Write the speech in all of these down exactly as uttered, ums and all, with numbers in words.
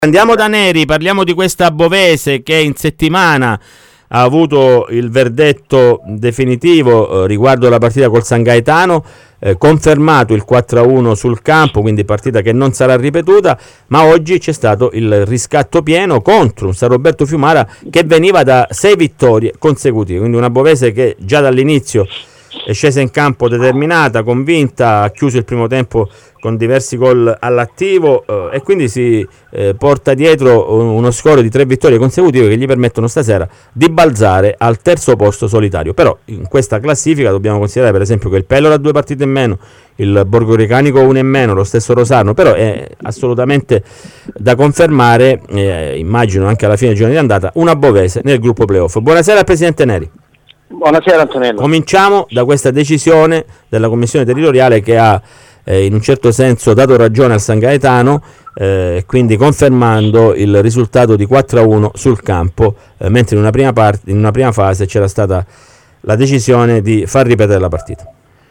Andiamo da Neri, parliamo di questa Bovese che in settimana ha avuto il verdetto definitivo eh, riguardo la partita col San Gaetano, eh, confermato il quattro a uno sul campo, quindi partita che non sarà ripetuta, ma oggi c'è stato il riscatto pieno contro un San Roberto Fiumara che veniva da sei vittorie consecutive, quindi una Bovese che già dall'inizio è scesa in campo determinata, convinta, ha chiuso il primo tempo con diversi gol all'attivo eh, e quindi si eh, porta dietro uno score di tre vittorie consecutive che gli permettono stasera di balzare al terzo posto solitario. Però in questa classifica dobbiamo considerare per esempio che il Pellora ha due partite in meno, il Borgo Recanico una in meno, lo stesso Rosarno, però è assolutamente da confermare, eh, immagino anche alla fine del girone di andata, una Bovese nel gruppo playoff. Buonasera al Presidente Neri. Buonasera Antonello. Cominciamo da questa decisione della Commissione Territoriale che ha eh, in un certo senso dato ragione al San Gaetano, eh, quindi confermando il risultato di quattro a uno sul campo, eh, mentre in una prima parte, in una prima fase c'era stata la decisione di far ripetere la partita.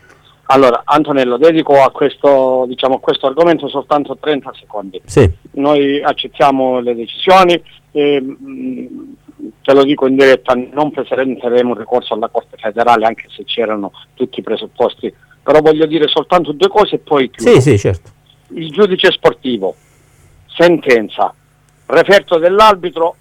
Allora Antonello, dedico a questo, diciamo, a questo argomento soltanto trenta secondi. Sì. Noi accettiamo le decisioni, e, mh, te lo dico in diretta, non presenteremo un ricorso alla Corte federale anche se c'erano tutti i presupposti, però voglio dire soltanto due cose e poi chiudo. Sì, sì, certo. Il giudice sportivo, sentenza, referto dell'arbitro,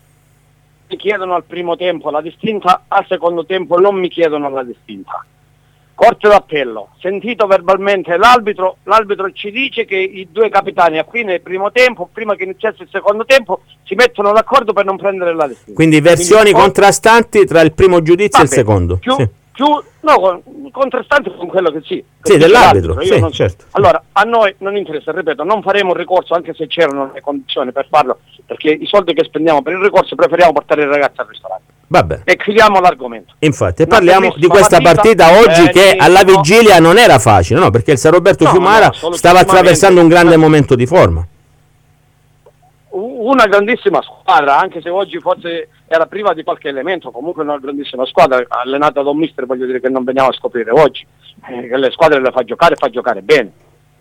mi chiedono al primo tempo la distinta, al secondo tempo non mi chiedono la distinta. Corte d'appello, sentito verbalmente l'arbitro, l'arbitro ci dice che i due capitani a fine del primo tempo, prima che iniziasse il secondo tempo, si mettono d'accordo per non prendere la distinta. Quindi versioni Quindi, contrastanti tra il primo giudizio e il secondo. Più, sì. più, no, contrastanti con quello che sì. Sì, dell'arbitro. Sì, non, certo. Allora, a noi non interessa, ripeto, non faremo un ricorso anche se c'erano le condizioni per farlo, perché i soldi che spendiamo per il ricorso preferiamo portare i ragazzi al ristorante. Vabbè. E chiudiamo l'argomento. Infatti, parliamo di questa partita, partita oggi che alla vigilia non era facile, no? Perché il San Roberto no, Fiumara no, stava attraversando un grande momento di forma. Una grandissima squadra, anche se oggi forse era priva di qualche elemento, comunque una grandissima squadra, allenata da un mister, voglio dire che non veniamo a scoprire oggi, eh, che le squadre le fa giocare e fa giocare bene.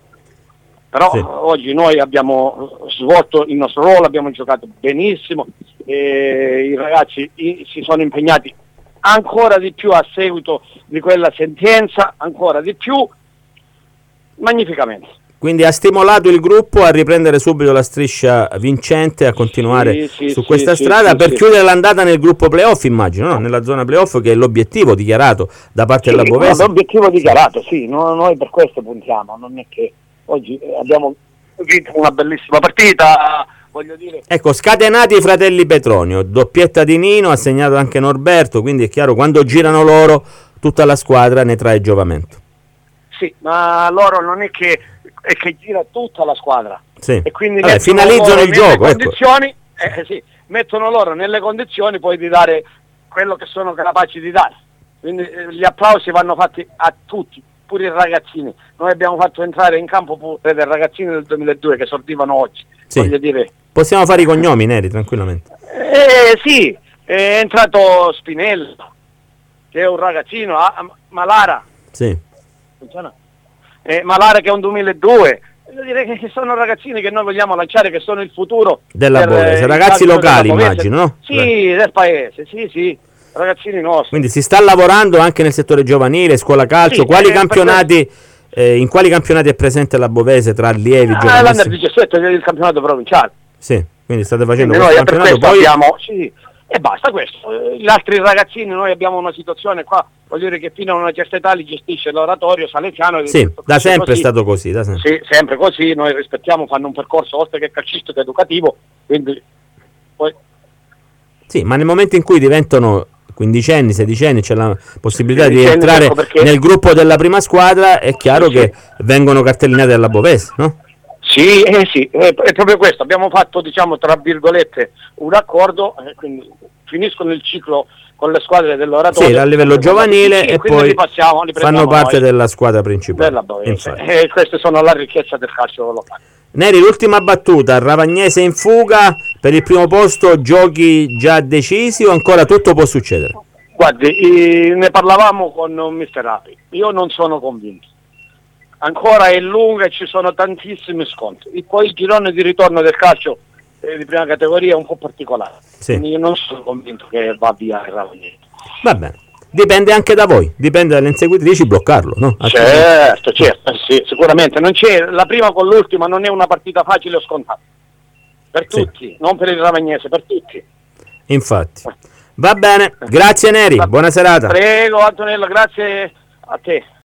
Però sì. Oggi noi abbiamo svolto il nostro ruolo, abbiamo giocato benissimo, e i ragazzi i, si sono impegnati ancora di più a seguito di quella sentenza, ancora di più, magnificamente. Quindi ha stimolato il gruppo a riprendere subito la striscia vincente, a continuare sì, sì, su sì, questa sì, strada sì, per sì. chiudere l'andata nel gruppo playoff, immagino, no? Nella zona playoff, che è l'obiettivo dichiarato da parte sì, della Bovese. L'obiettivo dichiarato, sì, no, noi per questo puntiamo, non è che oggi abbiamo vinto una bellissima partita, voglio dire. Ecco, scatenati i fratelli Petronio, doppietta di Nino, ha segnato anche Norberto, quindi è chiaro, quando girano loro tutta la squadra ne trae giovamento. Sì, ma loro non è che, è che gira tutta la squadra. Sì. E quindi Vabbè, finalizzano il gioco, condizioni, ecco. eh, sì, mettono loro nelle condizioni poi di dare quello che sono capaci di dare. Quindi eh, gli applausi vanno fatti a tutti, pure i ragazzini. Noi abbiamo fatto entrare in campo pure dei ragazzini del duemiladue che sortivano oggi. Sì. Voglio dire. Possiamo fare i cognomi, Neri, tranquillamente. Eh, sì, è entrato Spinella, che è un ragazzino, ah, Malara. Sì. Funziona? Eh, Malara che è un duemiladue. Voglio dire che sono ragazzini che noi vogliamo lanciare, che sono il futuro della per, Bovese, ragazzi locali immagino, no? Sì, Beh. del paese, sì, sì, ragazzini nostri. Quindi si sta lavorando anche nel settore giovanile, scuola calcio, sì, quali eh, campionati, eh, in quali campionati è presente la Bovese tra allievi, ah, giovanissimi? l'Under diciassette è il campionato provinciale. Sì, quindi state facendo quindi questo noi campionato, per questo poi... abbiamo, sì, e basta questo. Gli altri ragazzini, noi abbiamo una situazione qua, voglio dire che fino a una certa età li gestisce l'oratorio salesiano. Sì, da sempre così. È stato così. Da sempre. Sì, sempre così, noi rispettiamo, fanno un percorso oltre che calcistico educativo, quindi poi... Sì, ma nel momento in cui diventano quindicenni, sedicenni, c'è la possibilità di entrare ecco perché... nel gruppo della prima squadra, è chiaro sì, che sì. vengono cartellinati dalla Bovese, no? Sì, eh sì, è, è proprio questo, abbiamo fatto, diciamo, tra virgolette, un accordo, eh, quindi finiscono il ciclo con le squadre dell'oratorio. Sì, a livello giovanile sì, e poi passiamo, fanno parte noi. della squadra principale. Della Bovese. E queste sono la ricchezza del calcio locale. Neri, l'ultima battuta, Ravagnese in fuga, per il primo posto giochi già decisi o ancora tutto può succedere? Guardi, eh, ne parlavamo con mister Api, io non sono convinto. Ancora è lunga e ci sono tantissimi scontri. E poi il girone di ritorno del calcio di prima categoria è un po' particolare. Sì. Quindi io non sono convinto che va via il Ravagnese. Va bene. Dipende anche da voi, dipende dalle inseguitrici bloccarlo, no? Certo, certo, sì, sicuramente. Non c'è, la prima con l'ultima non è una partita facile o scontata. Per Sì. tutti, non per il Ravagnese, per tutti. Infatti. Va bene, grazie Neri, buona serata. Prego Antonello, grazie a te.